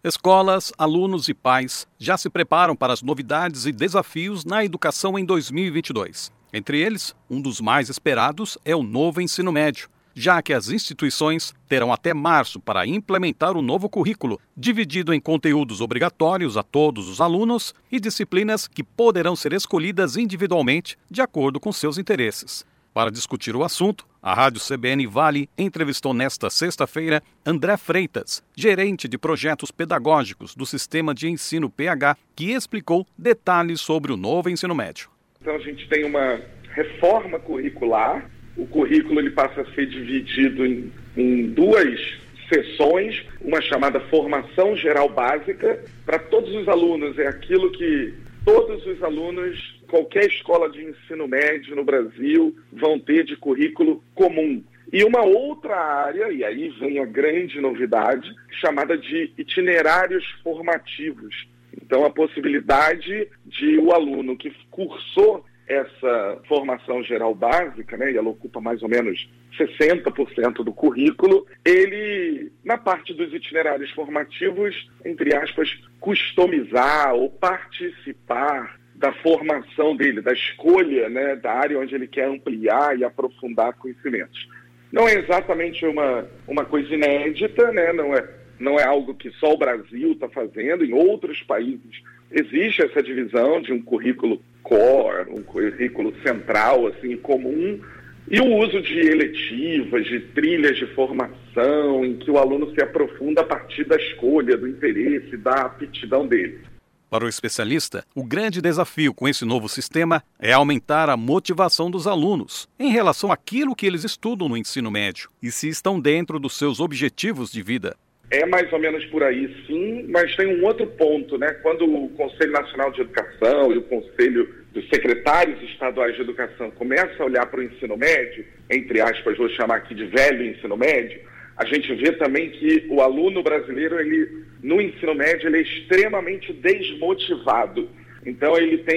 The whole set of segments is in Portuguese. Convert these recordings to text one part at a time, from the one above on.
Escolas, alunos e pais já se preparam para as novidades e desafios na educação em 2022. Entre eles, um dos mais esperados é o novo ensino médio, já que as instituições terão até março para implementar o novo currículo, dividido em conteúdos obrigatórios a todos os alunos e disciplinas que poderão ser escolhidas individualmente de acordo com seus interesses. Para discutir o assunto, a Rádio CBN Vale entrevistou nesta sexta-feira André Freitas, gerente de projetos pedagógicos do Sistema de Ensino PH, que explicou detalhes sobre o novo ensino médio. Então a gente tem uma reforma curricular, o currículo ele passa a ser dividido em duas sessões, uma chamada formação geral básica, para todos os alunos, é aquilo que todos os alunos, qualquer escola de ensino médio no Brasil, vão ter de currículo comum. E uma outra área, e aí vem a grande novidade, chamada de itinerários formativos. Então, a possibilidade de o aluno que cursou essa formação geral básica, né, e ela ocupa mais ou menos 60% do currículo, ele, na parte dos itinerários formativos, entre aspas, customizar ou participar da formação dele, da escolha, né, da área onde ele quer ampliar e aprofundar conhecimentos. Não é exatamente uma coisa inédita, né, não é algo que só o Brasil está fazendo, em outros países existe essa divisão de um currículo core, um currículo central, assim, comum, e o uso de eletivas, de trilhas de formação, em que o aluno se aprofunda a partir da escolha, do interesse, da aptidão dele. Para o especialista, o grande desafio com esse novo sistema é aumentar a motivação dos alunos em relação àquilo que eles estudam no ensino médio e se estão dentro dos seus objetivos de vida. É mais ou menos por aí, sim, mas tem um outro ponto, né? Quando o Conselho Nacional de Educação e o Conselho dos Secretários Estaduais de Educação começa a olhar para o ensino médio, entre aspas, vou chamar aqui de velho ensino médio, a gente vê também que o aluno brasileiro, no ensino médio, ele é extremamente desmotivado. Então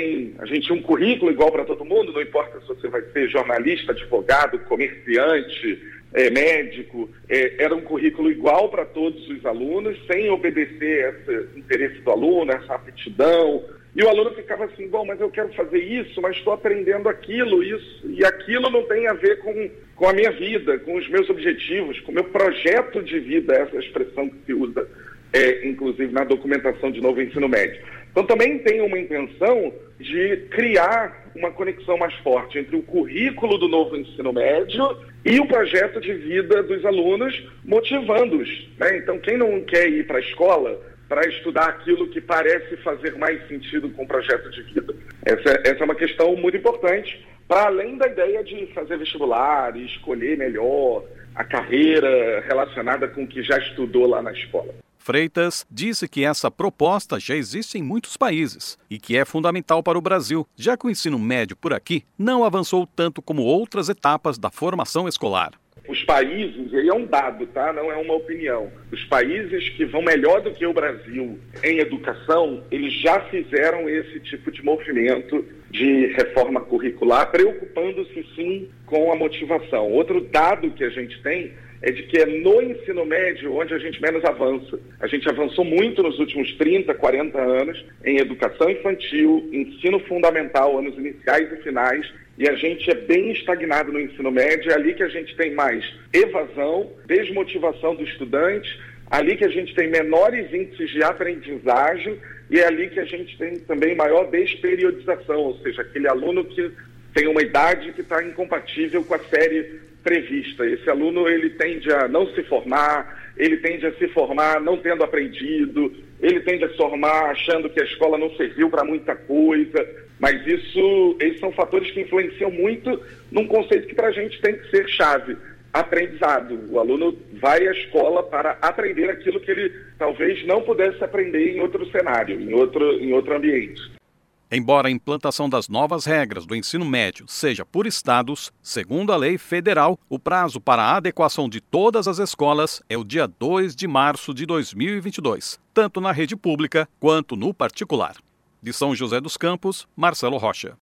a gente tem um currículo igual para todo mundo, não importa se você vai ser jornalista, advogado, comerciante, médico, era um currículo igual para todos os alunos, sem obedecer esse interesse do aluno, essa aptidão. E o aluno ficava assim, bom, mas eu quero fazer isso, mas estou aprendendo aquilo, isso, e aquilo não tem a ver com a minha vida, com os meus objetivos, com o meu projeto de vida, essa expressão que se usa, inclusive na documentação de novo ensino médio. Então também tem uma intenção de criar uma conexão mais forte entre o currículo do novo ensino médio e o projeto de vida dos alunos, motivando-os, né? Então quem não quer ir para a escola para estudar aquilo que parece fazer mais sentido com o projeto de vida? Essa é uma questão muito importante, para além da ideia de fazer vestibular e escolher melhor a carreira relacionada com o que já estudou lá na escola. Freitas disse que essa proposta já existe em muitos países e que é fundamental para o Brasil, já que o ensino médio por aqui não avançou tanto como outras etapas da formação escolar. Os países, e é um dado, tá? Não é uma opinião, os países que vão melhor do que o Brasil em educação, eles já fizeram esse tipo de movimento de reforma curricular, preocupando-se sim com a motivação. Outro dado que a gente tem é de que é no ensino médio onde a gente menos avança. A gente avançou muito nos últimos 30, 40 anos em educação infantil, ensino fundamental, anos iniciais e finais, e a gente é bem estagnado no ensino médio. É ali que a gente tem mais evasão, desmotivação do estudante, ali que a gente tem menores índices de aprendizagem e é ali que a gente tem também maior desperiodização, ou seja, aquele aluno que tem uma idade que está incompatível com a série prevista. Esse aluno ele tende a não se formar, ele tende a se formar não tendo aprendido, ele tende a se formar achando que a escola não serviu para muita coisa, mas esses são fatores que influenciam muito num conceito que para a gente tem que ser chave, aprendizado. O aluno vai à escola para aprender aquilo que ele talvez não pudesse aprender em outro cenário, em outro ambiente. Embora a implantação das novas regras do ensino médio seja por estados, segundo a lei federal, o prazo para a adequação de todas as escolas é o dia 2 de março de 2022, tanto na rede pública quanto no particular. De São José dos Campos, Marcelo Rocha.